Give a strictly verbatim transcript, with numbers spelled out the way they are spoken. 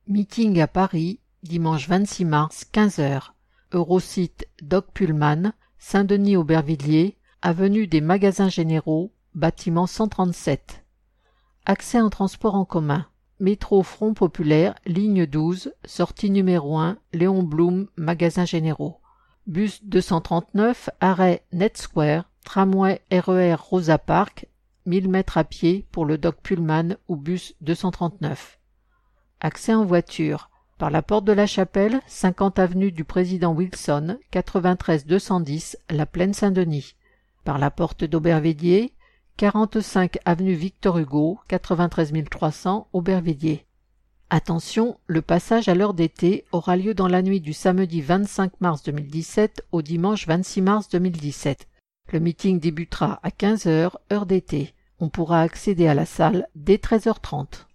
Meeting à Paris, dimanche vingt-six mars, quinze heures. Eurosite Doc Pullman, Saint-Denis-Aubervilliers, avenue des Magasins Généraux, bâtiment cent trente-sept. Accès en transport en commun. Métro Front Populaire, ligne douze, sortie numéro un, Léon Blum, Magasins Généraux. Bus deux cent trente-neuf, arrêt Net Square, tramway R E R Rosa Parks, mille mètres à pied pour le Doc Pullman ou bus deux cent trente-neuf. Accès en voiture. Par la porte de la Chapelle, cinquante avenue du Président Wilson, quatre-vingt-treize deux cent dix, La Plaine-Saint-Denis. Par la porte d'Aubervilliers, quarante-cinq avenue Victor Hugo, quatre-vingt-treize mille trois cents, Aubervilliers. Attention, le passage à l'heure d'été aura lieu dans la nuit du samedi vingt-cinq mars deux mille dix-sept au dimanche vingt-six mars deux mille dix-sept. Le meeting débutera à quinze heures, heure d'été. On pourra accéder à la salle dès treize heures trente.